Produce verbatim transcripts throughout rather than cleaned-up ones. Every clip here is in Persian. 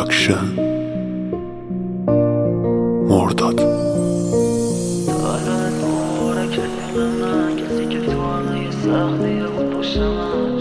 پروداکشن مرداد دارد مبارک رفیق من، کسی که تو همه سختی بود پشت من.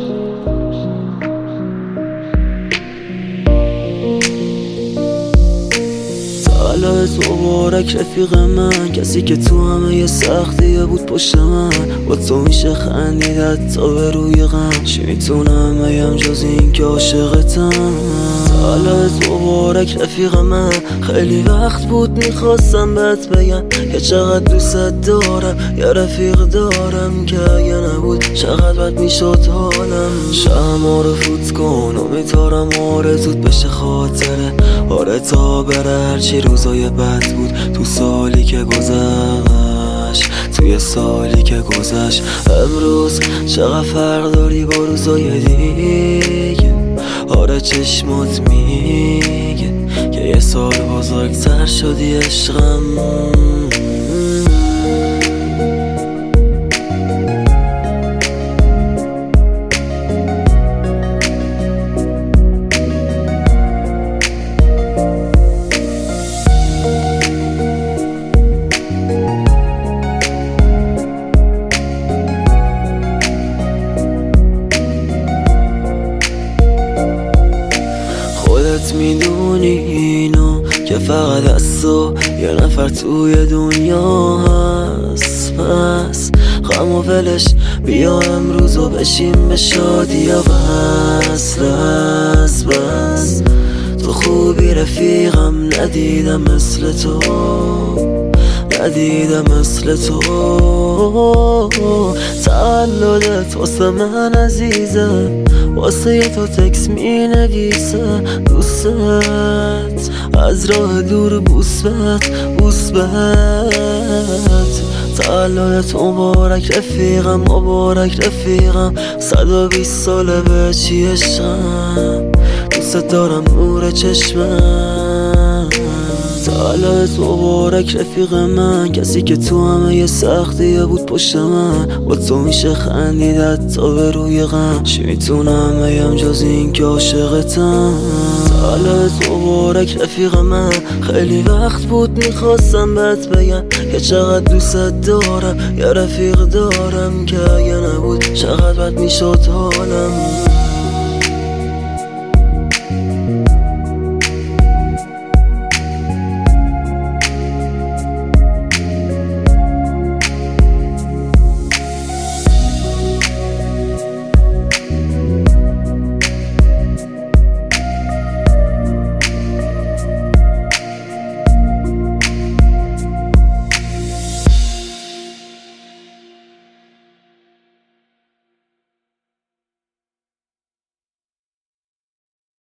سالت مبارک رفیق من، کسی که تو همه سختی بود پشت من. با تو میشه خندیدت تا به روی غم، چی میتونم بگم جز این که عاشقتم. سالت مبارک رفیق من، خیلی وقت بود میخواستم بهت بگم که چقدر دوست دارم. یه رفیق دارم که اگه نبود چقدر بد میشد حالم. شمع رو فوت کن و میتارم آرزوت بشه خاطره. آره تا بره هرچی روزای بد بود تو سالی که گذشت، توی سالی که گذشت. امروز چقدر فرق داری با روزای دیگه. آره چشمات میگه که یه سال بزرگتر شدی عشقم. خودت میدونی اینو که فقط از تو یه نفر توی دنیا هست. پس غم و ولش بیا امروز و بشیم به شادی و بس بس بس. تو خوبی رفیقم، ندیدم مثل تو، ندیدم مثل تو. تولدت واسه من عزیزه، واسه یه تو تکس می نویسه دوستت. از راه دور بوس بهت بوس بهت. تولدت مبارک رفیقم، مبارک رفیقم. صد و بیست ساله به چی عشقم، دوست دارم نور چشمم. تولدت مبارک رفیق من، کسی که تو همه سختی بود پشت من. با تو میشه خندیدت تا به روی غم، چی میتونم بگم جز این که عاشقتم. تولدت مبارک رفیق من، خیلی وقت بود میخواستم بهت بگم که چقدر دوست دارم. یه رفیق دارم که اگه نبود چقدر بد میشد حالم.